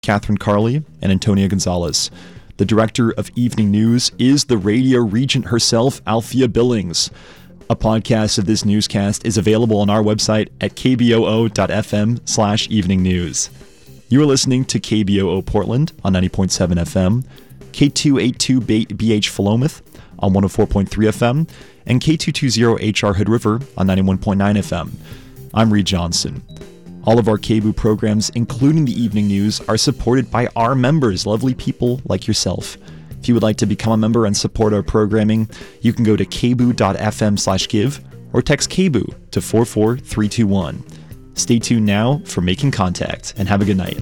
Catherine Carley, and Antonia Gonzalez. The director of Evening News is the radio regent herself, Althea Billings. A podcast of this newscast is available on our website at kboo.fm/evening news. You are listening to KBOO Portland on 90.7 FM, K282BH Philomath on 104.3 FM, and K220HR Hood River on 91.9 FM. I'm Reed Johnson. All of our KBOO programs, including the Evening News, are supported by our members, lovely people like yourself. If you would like to become a member and support our programming, you can go to kboo.fm/give or text KBOO to 44321. Stay tuned now for Making Contact, and have a good night.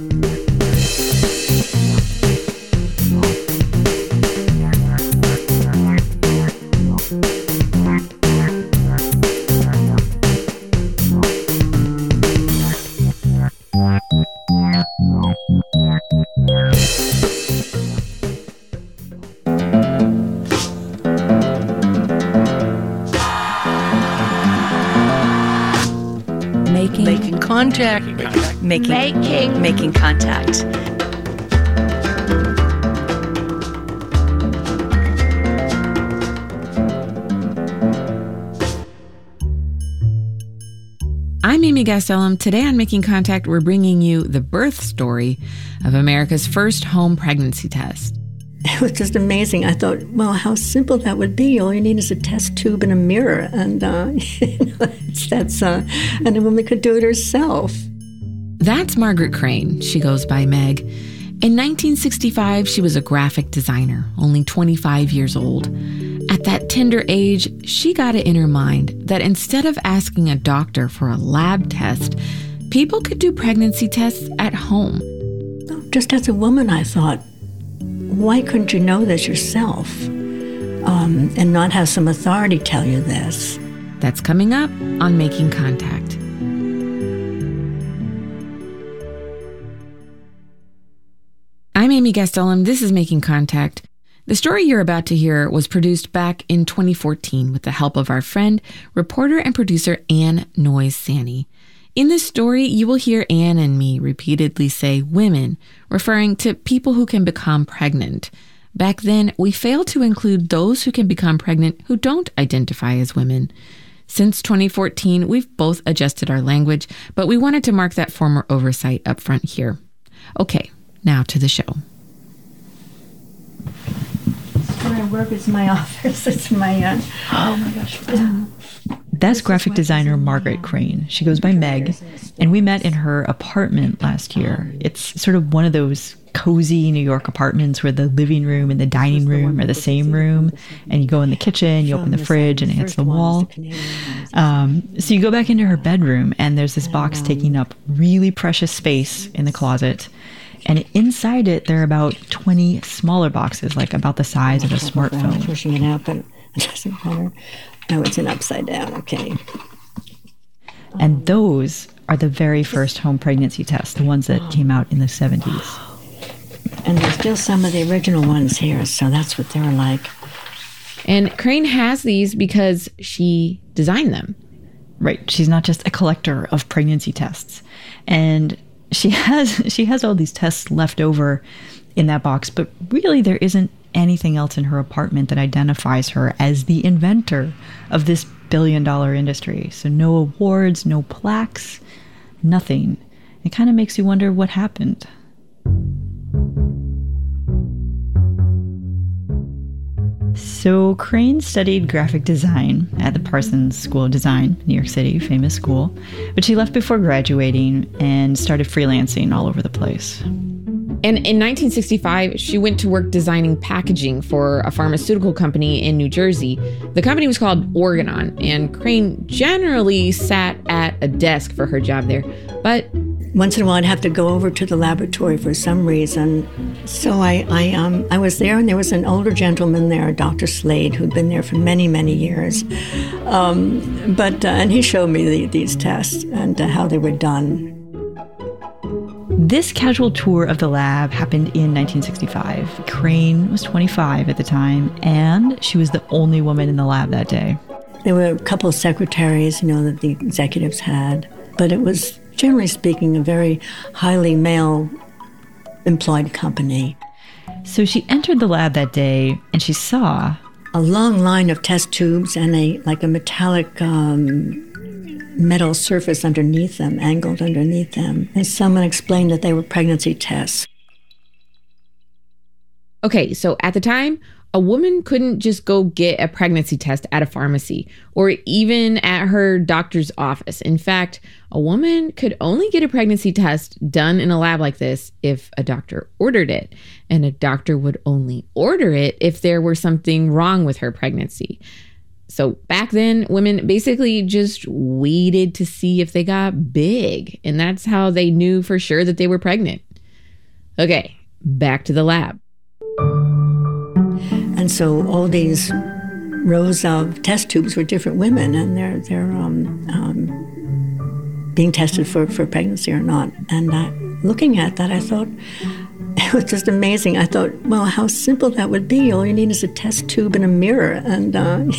Making contact. Making contact. I'm Amy Gastelum. Today on Making Contact, we're bringing you the birth story of America's first home pregnancy test. It was just amazing. I thought, well, how simple that would be. All you need is a test tube and a mirror, and and a woman could do it herself. That's Margaret Crane. She goes by Meg. In 1965, she was a graphic designer, only 25 years old. At that tender age, she got it in her mind that instead of asking a doctor for a lab test, people could do pregnancy tests at home. Just as a woman, I thought, why couldn't you know this yourself and not have some authority tell you this? That's coming up on Making Contact. I'm Amy Gastelum. This is Making Contact. The story you're about to hear was produced back in 2014 with the help of our friend, reporter and producer Ann Noyes Sani. In this story, you will hear Ann and me repeatedly say women, referring to people who can become pregnant. Back then, we failed to include those who can become pregnant who don't identify as women. Since 2014, we've both adjusted our language, but we wanted to mark that former oversight up front here. Okay, now to the show. Where I work is my office. It's my, oh my gosh. That's graphic designer Margaret Crane. She goes by Meg, and we met in her apartment last year. It's sort of one of those cozy New York apartments where the living room and the dining room are the same room, and you go in the kitchen, you open the fridge, and it's the wall. So you go back into her bedroom, and there's this box taking up really precious space in the closet. And inside it, there are about 20 smaller boxes, like about the size of a smartphone. I'm pushing it out, but it doesn't matter. Oh, it's an upside down, okay. And those are the very first home pregnancy tests, the ones that came out in the 70s. And there's still some of the original ones here, so that's what they're like. And Crane has these because she designed them. Right. She's not just a collector of pregnancy tests. And she has all these tests left over in that box, but really there isn't anything else in her apartment that identifies her as the inventor of this billion-dollar industry. So no awards, no plaques, nothing. It kind of makes you wonder what happened. So Crane studied graphic design at the Parsons School of Design, New York City, famous school, but she left before graduating and started freelancing all over the place. And in 1965, she went to work designing packaging for a pharmaceutical company in New Jersey. The company was called Organon, and Crane generally sat at a desk for her job there. But once in a while, I'd have to go over to the laboratory for some reason. So I was there, and there was an older gentleman there, Dr. Slade, who'd been there for many, many years. And he showed me these tests and how they were done. This casual tour of the lab happened in 1965. Crane was 25 at the time, and she was the only woman in the lab that day. There were a couple of secretaries, that the executives had, but it was, generally speaking, a very highly male employed company. So she entered the lab that day and she saw a long line of test tubes and a metallic metal surface underneath them, angled underneath them. And someone explained that they were pregnancy tests. Okay, so at the time, a woman couldn't just go get a pregnancy test at a pharmacy or even at her doctor's office. In fact, a woman could only get a pregnancy test done in a lab like this if a doctor ordered it. And a doctor would only order it if there were something wrong with her pregnancy. So back then, women basically just waited to see if they got big. And that's how they knew for sure that they were pregnant. Okay, back to the lab. And so all these rows of test tubes were different women, and they're being tested for pregnancy or not. And looking at that, I thought, it was just amazing. I thought, well, how simple that would be. All you need is a test tube and a mirror, and and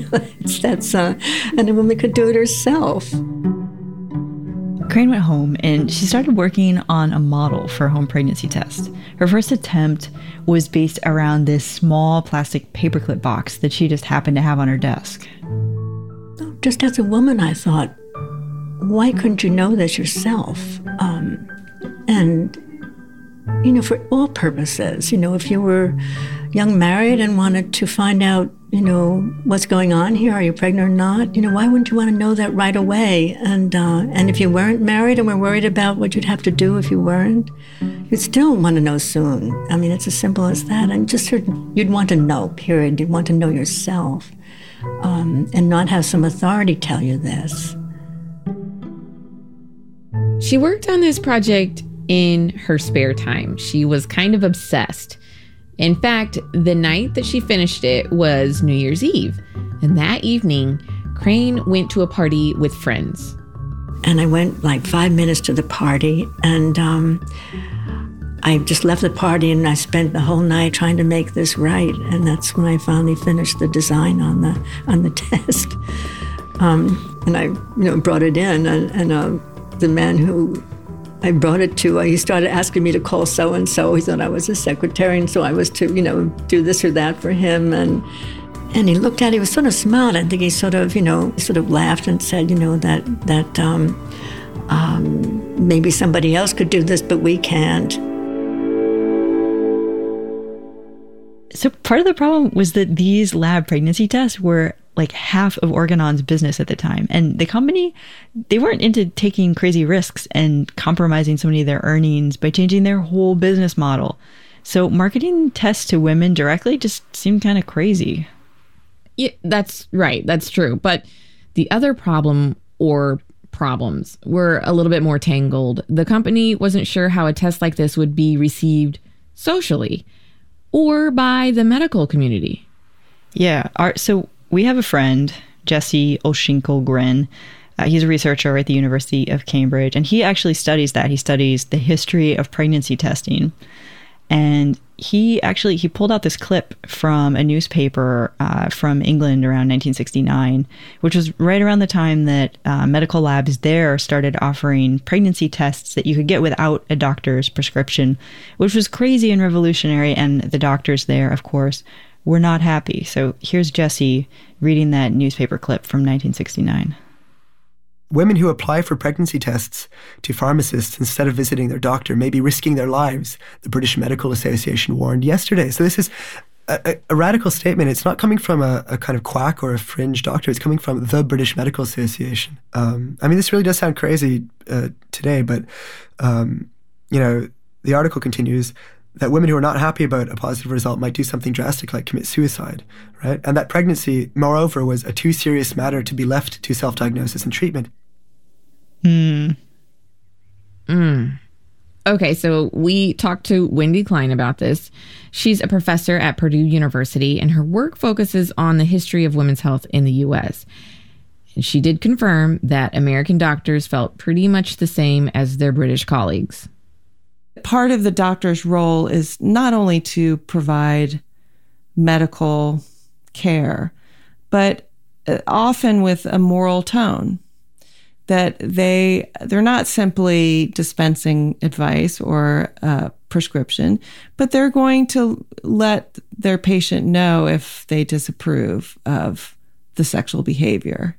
a woman could do it herself. Crane went home and she started working on a model for a home pregnancy test. Her first attempt was based around this small plastic paperclip box that she just happened to have on her desk. Just as a woman, I thought, why couldn't you know this yourself? And, for all purposes, if you were young married and wanted to find out, what's going on here, are you pregnant or not? Why wouldn't you want to know that right away? And if you weren't married and were worried about what you'd have to do if you weren't, you'd still want to know soon. I mean, it's as simple as that. And just you'd want to know, period. You'd want to know yourself and not have some authority tell you this. She worked on this project in her spare time. She was kind of obsessed. In fact, the night that she finished it was New Year's Eve. And that evening, Crane went to a party with friends. And I went like 5 minutes to the party, and I just left the party and I spent the whole night trying to make this right. And that's when I finally finished the design on the test. And I brought it in, and the man who I brought it to, he started asking me to call so-and-so. He thought I was a secretary, and so I was to, do this or that for him. And he looked at it, he was sort of smiled. I think he sort of laughed and said, that maybe somebody else could do this, but we can't. So part of the problem was that these lab pregnancy tests were like half of Organon's business at the time. And the company, they weren't into taking crazy risks and compromising so many of their earnings by changing their whole business model. So marketing tests to women directly just seemed kind of crazy. Yeah, that's right. That's true. But the other problem or problems were a little bit more tangled. The company wasn't sure how a test like this would be received socially or by the medical community. Yeah. So we have a friend, Jesse Olshinkel-Grin. He's a researcher at the University of Cambridge, and he actually studies that. He studies the history of pregnancy testing. And he pulled out this clip from a newspaper from England around 1969, which was right around the time that medical labs there started offering pregnancy tests that you could get without a doctor's prescription, which was crazy and revolutionary. And the doctors there, of course, were not happy. So here's Jesse reading that newspaper clip from 1969. Women who apply for pregnancy tests to pharmacists instead of visiting their doctor may be risking their lives, the British Medical Association warned yesterday. So this is a radical statement. It's not coming from a kind of quack or a fringe doctor. It's coming from the British Medical Association. This really does sound crazy today, but, the article continues that women who are not happy about a positive result might do something drastic like commit suicide, right? And that pregnancy, moreover, was a too serious matter to be left to self-diagnosis and treatment. Okay, so we talked to Wendy Klein about this. She's a professor at Purdue University, and her work focuses on the history of women's health in the U.S. And she did confirm that American doctors felt pretty much the same as their British colleagues. Part of the doctor's role is not only to provide medical care, but often with a moral tone, that they're not simply dispensing advice or prescription, but they're going to let their patient know if they disapprove of the sexual behavior.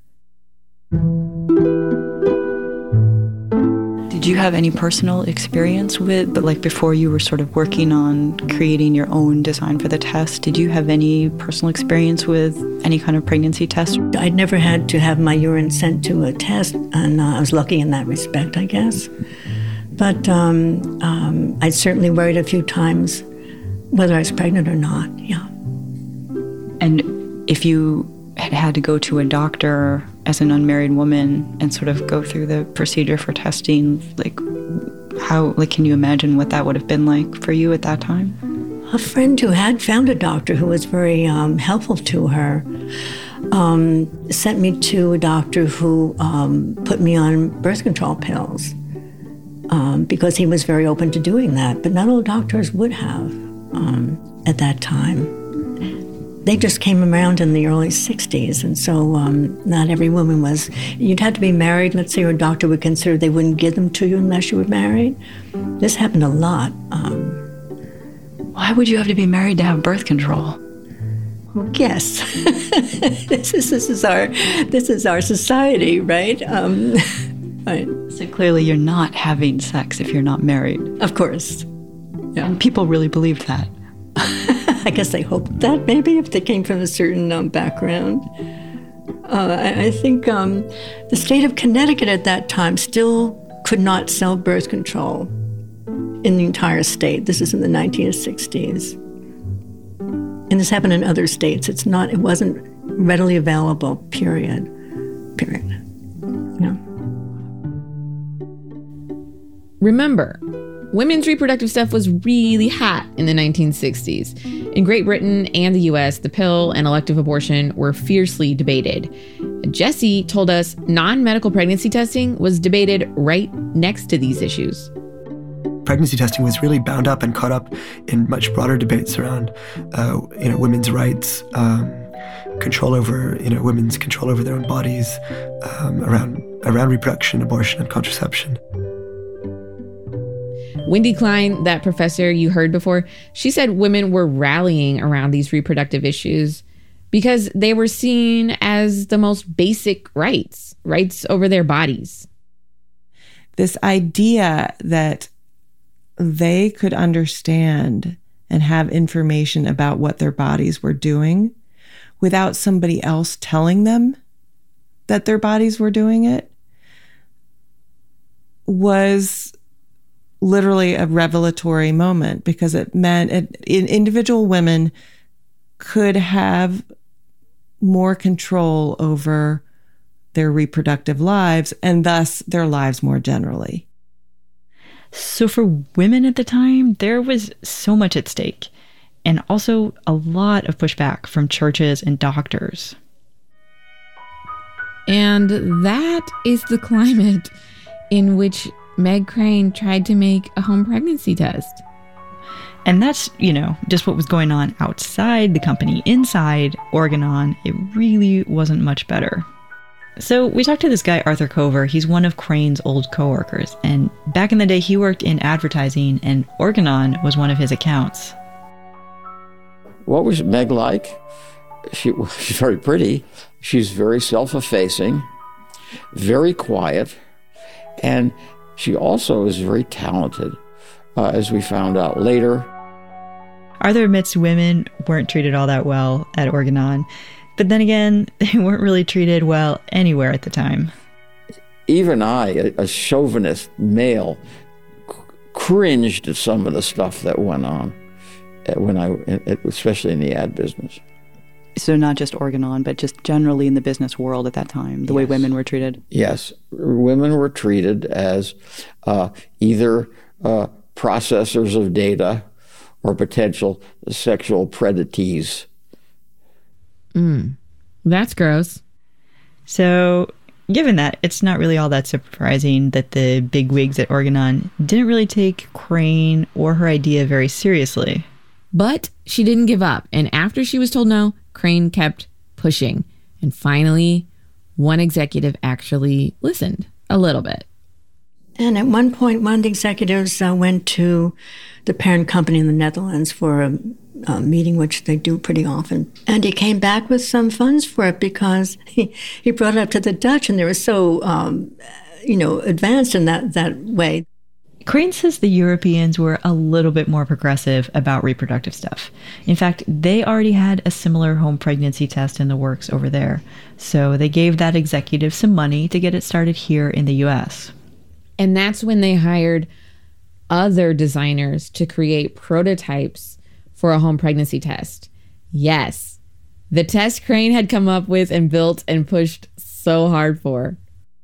Did you have any personal experience with, but like before you were sort of working on creating your own design for the test, did you have any personal experience with any kind of pregnancy test? I'd never had to have my urine sent to a test, and I was lucky in that respect, I guess. But I'd certainly worried a few times whether I was pregnant or not, yeah. And if you had to go to a doctor as an unmarried woman and sort of go through the procedure for testing, can you imagine what that would have been like for you at that time? A friend who had found a doctor who was very helpful to her sent me to a doctor who put me on birth control pills because he was very open to doing that, but not all doctors would have at that time. They just came around in the early 60s, and so not every woman was. You'd have to be married, let's say, or a doctor would consider they wouldn't give them to you unless you were married. This happened a lot. Why would you have to be married to have birth control? Well, yes. This is our society, right? Right. So clearly you're not having sex if you're not married. Of course. Yeah. And people really believed that. I guess they hoped that, maybe, if they came from a certain background. I think the state of Connecticut at that time still could not sell birth control in the entire state. This is in the 1960s. And this happened in other states. It wasn't readily available, period. Yeah. Remember, women's reproductive stuff was really hot in the 1960s. In Great Britain and the US, the pill and elective abortion were fiercely debated. Jessie told us non-medical pregnancy testing was debated right next to these issues. Pregnancy testing was really bound up and caught up in much broader debates around, women's rights, control over, women's control over their own bodies, around reproduction, abortion, and contraception. Wendy Klein, that professor you heard before, she said women were rallying around these reproductive issues because they were seen as the most basic rights over their bodies. This idea that they could understand and have information about what their bodies were doing without somebody else telling them that their bodies were doing it was literally a revelatory moment, because it meant individual women could have more control over their reproductive lives and thus their lives more generally. So for women at the time, there was so much at stake, and also a lot of pushback from churches and doctors. And that is the climate in which Meg Crane tried to make a home pregnancy test. And that's, just what was going on outside the company. Inside Organon, it really wasn't much better. So we talked to this guy, Arthur Cover. He's one of Crane's old coworkers. And back in the day, he worked in advertising, and Organon was one of his accounts. What was Meg like? She's very pretty. She's very self-effacing, very quiet, and she also is very talented, as we found out later. Arthur admits women weren't treated all that well at Organon, but then again, they weren't really treated well anywhere at the time. Even I, a chauvinist male, cringed at some of the stuff that went on especially in the ad business. So not just Organon, but just generally in the business world at that time, the way women were treated? Yes. Women were treated as either processors of data or potential sexual predatees. That's gross. So given that, it's not really all that surprising that the bigwigs at Organon didn't really take Crane or her idea very seriously. But she didn't give up, and after she was told no, Crane kept pushing. And finally, one executive actually listened a little bit. And at one point, one of the executives went to the parent company in the Netherlands for a meeting, which they do pretty often. And he came back with some funds for it because he brought it up to the Dutch, and they were so, advanced in that way. Crane says the Europeans were a little bit more progressive about reproductive stuff. In fact, they already had a similar home pregnancy test in the works over there. So they gave that executive some money to get it started here in the US. And that's when they hired other designers to create prototypes for a home pregnancy test. Yes, the test Crane had come up with and built and pushed so hard for.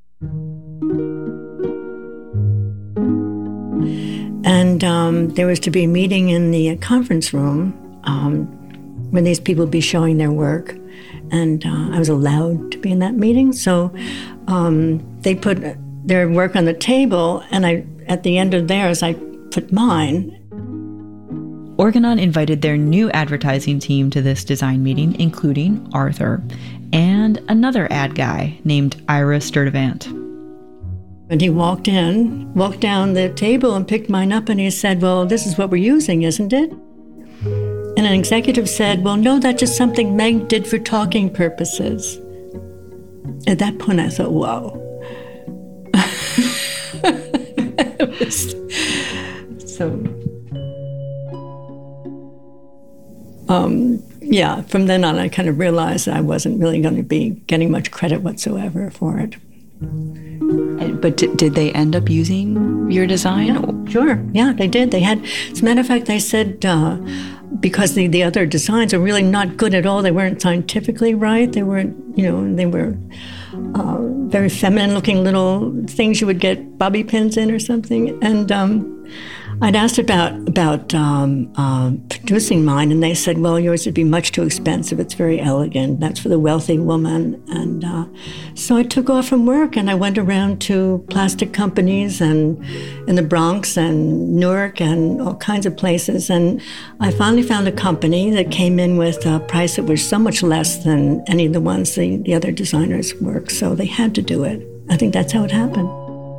And there was to be a meeting in the conference room when these people would be showing their work. And I was allowed to be in that meeting. So they put their work on the table, and at the end of theirs, I put mine. Organon invited their new advertising team to this design meeting, including Arthur and another ad guy named Ira Sturtevant. And he walked down the table and picked mine up, and he said, "Well, this is what we're using, isn't it?" And an executive said, "Well, no, that's just something Meg did for talking purposes." At that point, I thought, whoa. From then on, I kind of realized that I wasn't really going to be getting much credit whatsoever for it. But did they end up using your design? Yeah, sure. Yeah, they did. They had, as a matter of fact, they said because the other designs are really not good at all. They weren't scientifically right. They weren't, they were very feminine-looking little things you would get bobby pins in or something. And I'd asked about producing mine, and they said, "Well, yours would be much too expensive. It's very elegant. That's for the wealthy woman." And so I took off from work, and I went around to plastic companies and in the Bronx and Newark and all kinds of places. And I finally found a company that came in with a price that was so much less than any of the ones the other designers worked. So they had to do it. I think that's how it happened.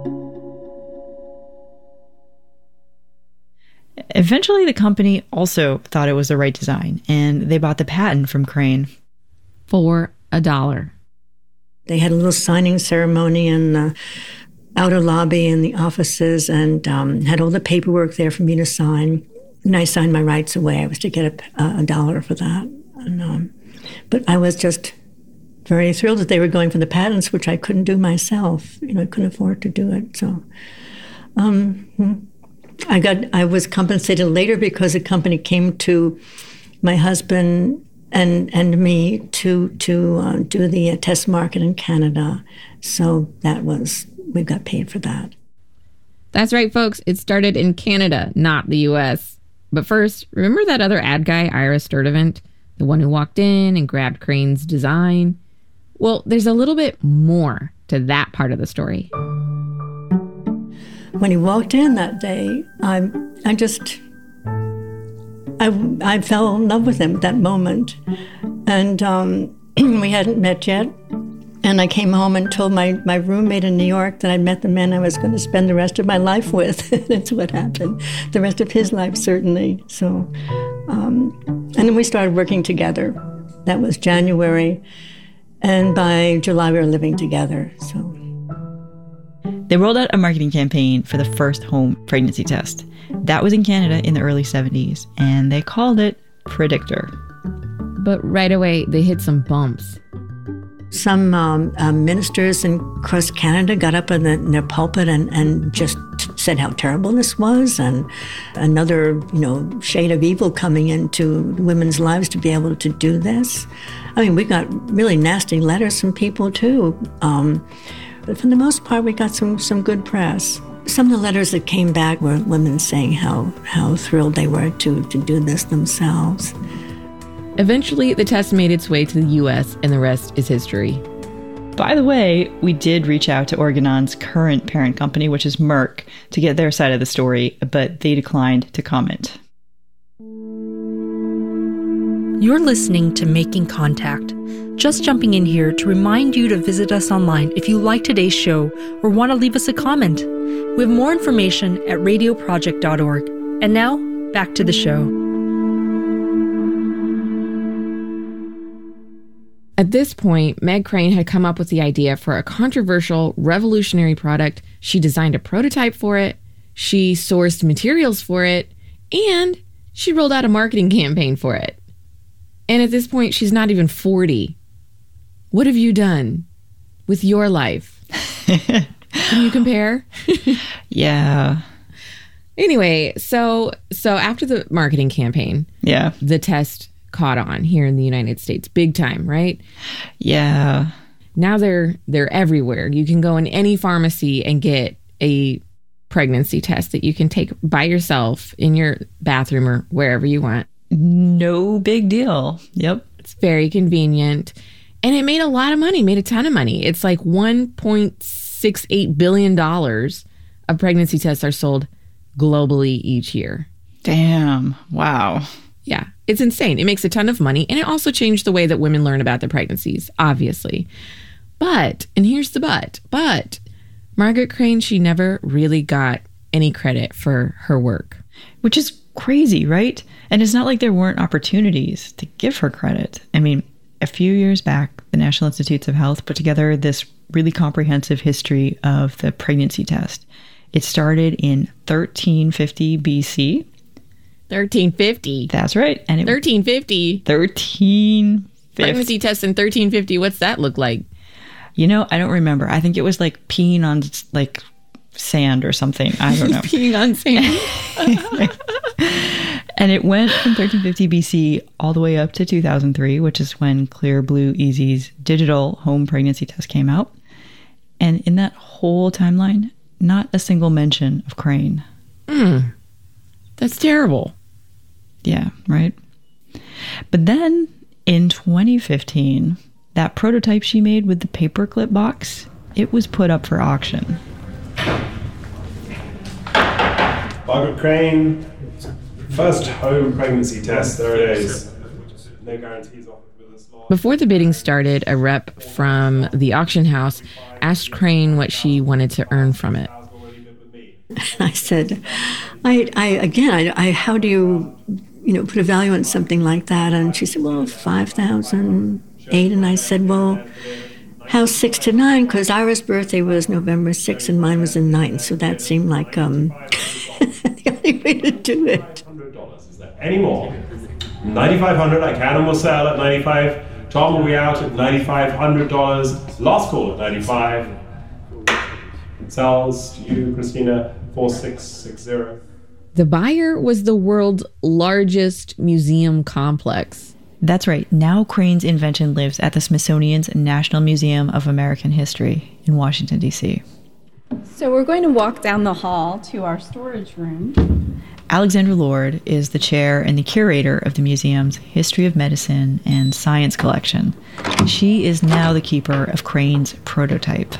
Eventually, the company also thought it was the right design, and they bought the patent from Crane. For $1. They had a little signing ceremony in the outer lobby in the offices, and had all the paperwork there for me to sign. And I signed my rights away. I was to get $1 for that. And, but I was just very thrilled that they were going for the patents, which I couldn't do myself. I couldn't afford to do it. So I was compensated later because the company came to my husband and me to do the test market in Canada. So we got paid for that. That's right, folks. It started in Canada, not the U.S. But first, remember that other ad guy, Ira Sturtevant? The one who walked in and grabbed Crane's design? Well, there's a little bit more to that part of the story. When he walked in that day, I fell in love with him at that moment. And we hadn't met yet. And I came home and told my roommate in New York that I'd met the man I was going to spend the rest of my life with. That's what happened. The rest of his life, certainly. So, and then we started working together. That was January. And by July, we were living together. So they rolled out a marketing campaign for the first home pregnancy test. That was in Canada in the early 70s, and they called it Predictor. But right away, they hit some bumps. Some ministers across Canada got up in their pulpit and just said how terrible this was, and another, shade of evil coming into women's lives to be able to do this. I mean, we got really nasty letters from people, too. But for the most part, we got some good press. Some of the letters that came back were women saying how thrilled they were to do this themselves. Eventually, the test made its way to the U.S., and the rest is history. By the way, we did reach out to Organon's current parent company, which is Merck, to get their side of the story, but they declined to comment. You're listening to Making Contact, Just jumping in here to remind you to visit us online if you like today's show or want to leave us a comment. We have more information at radioproject.org. And now, back to the show. At this point, Meg Crane had come up with the idea for a controversial, revolutionary product. She designed a prototype for it, she sourced materials for it, and she rolled out a marketing campaign for it. And at this point, she's not even 40. What have you done with your life? Can you compare? Yeah. Anyway, so after the marketing campaign, the test caught on here in the United States, big time, right? Yeah. Now they're everywhere. You can go in any pharmacy and get a pregnancy test that you can take by yourself in your bathroom or wherever you want. No big deal. Yep. It's very convenient. And it made a lot of money, made a ton of money. It's like $1.68 billion of pregnancy tests are sold globally each year. Damn. Wow. Yeah, it's insane. It makes a ton of money. And it also changed the way that women learn about their pregnancies, obviously. But, and here's the but, Margaret Crane, she never really got any credit for her work. Which is crazy, right? And it's not like there weren't opportunities to give her credit. I mean, a few years back, the National Institutes of Health put together this really comprehensive history of the pregnancy test. It started in 1350 BC. 1350? That's right. And 1350? 1350. Pregnancy test in 1350, what's that look like? You know, I don't remember. I think it was like peeing on like sand or something. I don't know. Peeing on sand. And it went from 1350 BC all the way up to 2003, which is when Clear Blue Easy's digital home pregnancy test came out. And in that whole timeline, not a single mention of Crane. That's terrible. Yeah, right? But then in 2015, that prototype she made with the paperclip box, it was put up for auction. Margaret Crane, first home pregnancy test, there it is. No guarantees offered with a small... Before the bidding started, a rep from the auction house asked Crane what she wanted to earn from it. I said, how do you put a value on something like that? And she said, well, 5,000, 8. And I said, well, how's 6 to 9? Because Ira's birthday was November 6th and mine was the 9th. So that seemed like the only way to do it. $100, is there any more? 9,500, I can and will sell at 95. Tom will be out at $9,500. Last call at 95. Sells to you, Christina, 4660. The buyer was the world's largest museum complex. That's right. Now Crane's invention lives at the Smithsonian's National Museum of American History in Washington, D.C. So we're going to walk down the hall to our storage room. Alexandra Lord is the chair and the curator of the museum's History of Medicine and Science collection. She is now the keeper of Crane's prototype.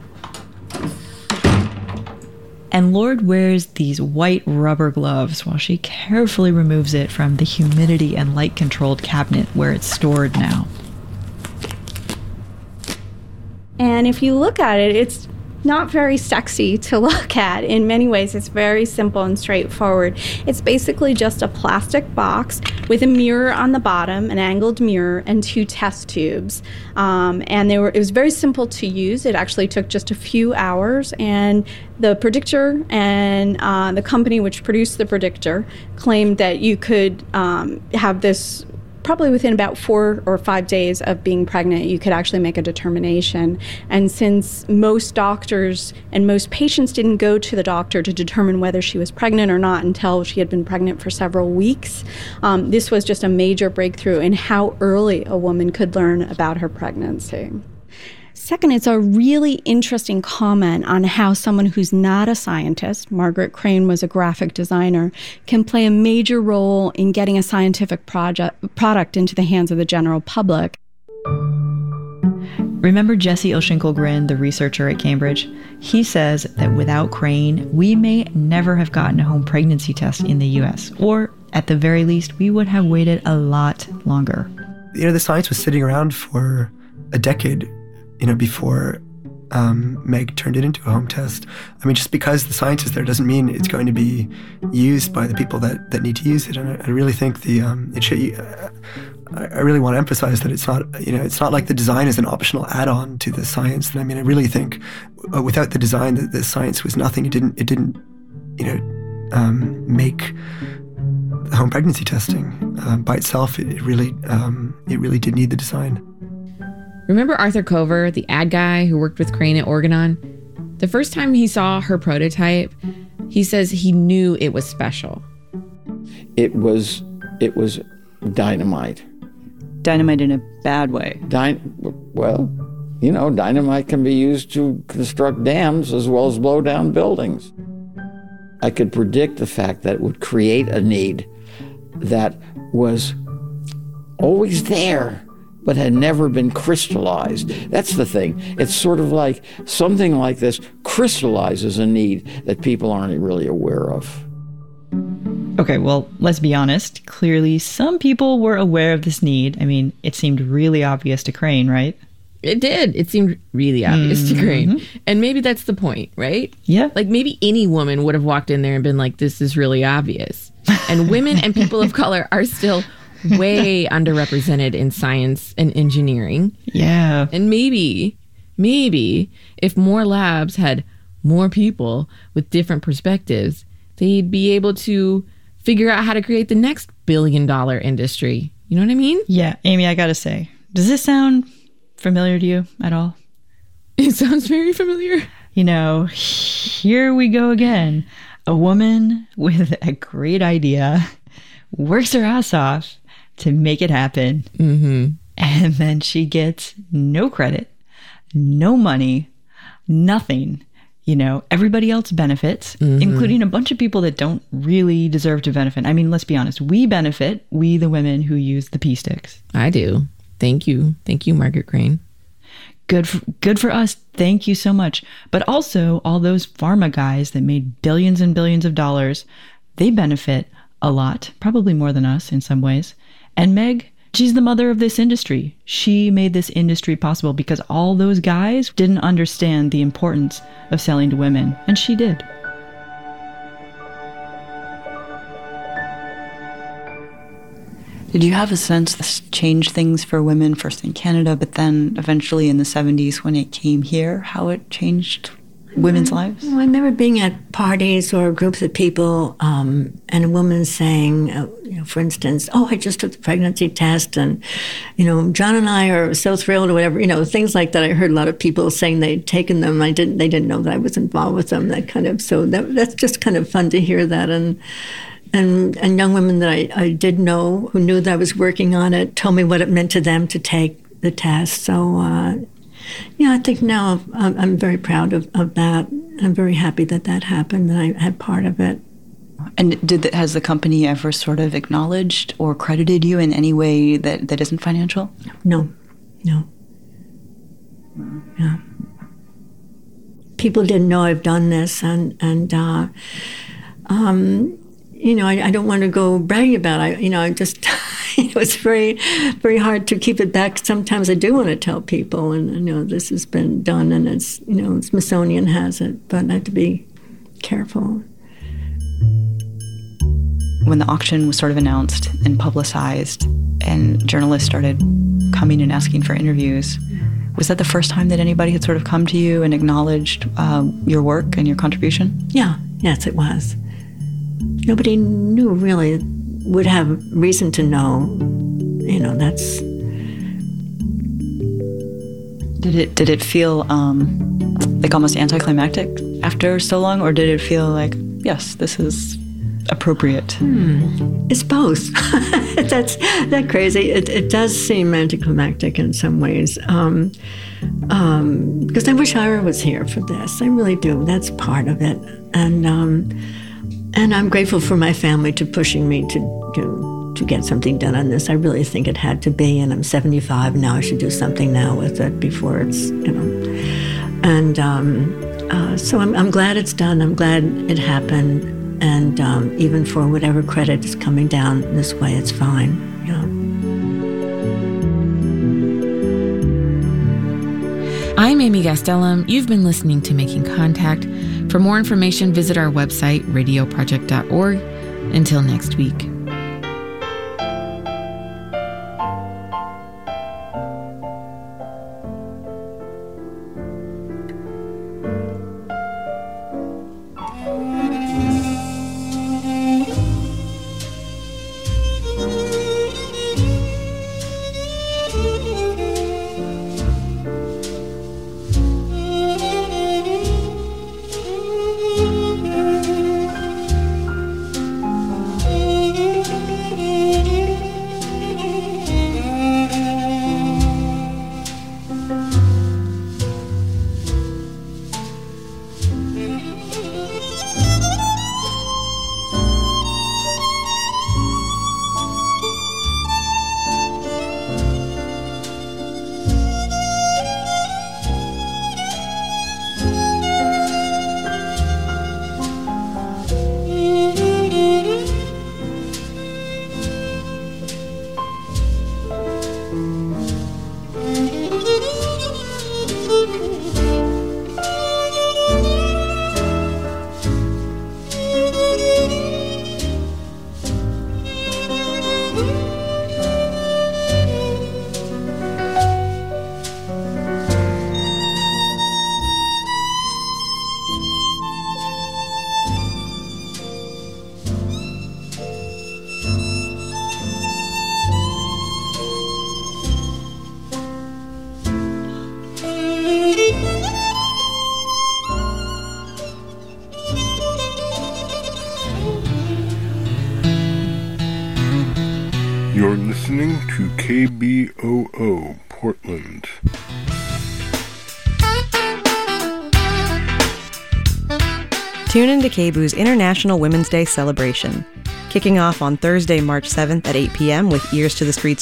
And Lord wears these white rubber gloves while she carefully removes it from the humidity and light-controlled cabinet where it's stored now. And if you look at it, it's not very sexy to look at. In many ways, it's very simple and straightforward. It's basically just a plastic box with a mirror on the bottom, an angled mirror, and 2 test tubes. And it was very simple to use. It actually took just a few hours, and the predictor and the company which produced the predictor claimed that you could have this probably within about 4 or 5 days of being pregnant, you could actually make a determination. And since most doctors and most patients didn't go to the doctor to determine whether she was pregnant or not until she had been pregnant for several weeks, this was just a major breakthrough in how early a woman could learn about her pregnancy. Second, it's a really interesting comment on how someone who's not a scientist, Margaret Crane was a graphic designer, can play a major role in getting a scientific product into the hands of the general public. Remember Jesse O'Shinklegrin, the researcher at Cambridge? He says that without Crane, we may never have gotten a home pregnancy test in the US, or at the very least, we would have waited a lot longer. the science was sitting around for a decade, before Meg turned it into a home test. I mean, just because the science is there doesn't mean it's going to be used by the people that need to use it. And I really think I really want to emphasize that it's not like the design is an optional add-on to the science. And I mean, I really think without the design, the science was nothing. It didn't make home pregnancy testing by itself. It really did need the design. Remember Arthur Cover, the ad guy who worked with Crane at Organon? The first time he saw her prototype, he says he knew it was special. It was dynamite. Dynamite in a bad way. Dynamite can be used to construct dams as well as blow down buildings. I could predict the fact that it would create a need that was always there, but had never been crystallized. That's the thing. It's sort of like something like this crystallizes a need that people aren't really aware of. Okay, well, let's be honest. Clearly, some people were aware of this need. I mean, it seemed really obvious to Crane, right? It did. It seemed really obvious to Crane. And maybe that's the point, right? Yeah. Like maybe any woman would have walked in there and been like, this is really obvious. And women and people of color are still way underrepresented in science and engineering. Yeah. And maybe if more labs had more people with different perspectives, they'd be able to figure out how to create the next billion-dollar industry. You know what I mean? Yeah. Amy, I gotta say, does this sound familiar to you at all? It sounds very familiar. Here we go again. A woman with a great idea works her ass off to make it happen. Mm-hmm. And then she gets no credit, no money, nothing. Everybody else benefits, including a bunch of people that don't really deserve to benefit. I mean, let's be honest. We benefit, we the women who use the pee sticks. I do. Thank you. Thank you, Margaret Crane. Good for us. Thank you so much. But also all those pharma guys that made billions and billions of dollars, they benefit a lot, probably more than us in some ways. And Meg, she's the mother of this industry. She made this industry possible because all those guys didn't understand the importance of selling to women, and she did. Did you have a sense this changed things for women, first in Canada, but then eventually in the 70s when it came here, how it changed women's lives? I remember being at parties or groups of people and a woman saying, for instance, I just took the pregnancy test and, John and I are so thrilled or whatever, things like that. I heard a lot of people saying they'd taken them. They didn't know that I was involved with them, that kind of, so that's just kind of fun to hear that. And young women that I did know who knew that I was working on it told me what it meant to them to take the test. So, I think now I'm very proud of that. I'm very happy that happened, that I had part of it. And has the company ever sort of acknowledged or credited you in any way that isn't financial? No. Yeah. People didn't know I've done this, and I don't want to go bragging about it. I just, it's very, very hard to keep it back. Sometimes I do want to tell people, and this has been done, and it's, Smithsonian has it, but I have to be careful. When the auction was sort of announced and publicized, and journalists started coming and asking for interviews, was that the first time that anybody had sort of come to you and acknowledged your work and your contribution? Yeah, yes, it was. Nobody knew really, would have reason to know, that's... Did it feel like almost anticlimactic after so long, or did it feel like, yes, this is appropriate? It's both. That's that crazy. It does seem anticlimactic in some ways, because I wish Ira was here for this. I really do. That's part of it, and I'm grateful for my family to pushing me to get something done on this. I really think it had to be, and I'm 75 now. I should do something now with it before it's, And so I'm glad it's done. I'm glad it happened. And even for whatever credit is coming down this way, it's fine. I'm Amy Gastelum. You've been listening to Making Contact. For more information, visit our website, radioproject.org. Until next week. You're listening to KBOO Portland. Tune into KBOO's International Women's Day celebration, kicking off on Thursday, March 7th at 8 p.m. with Ears to the Streets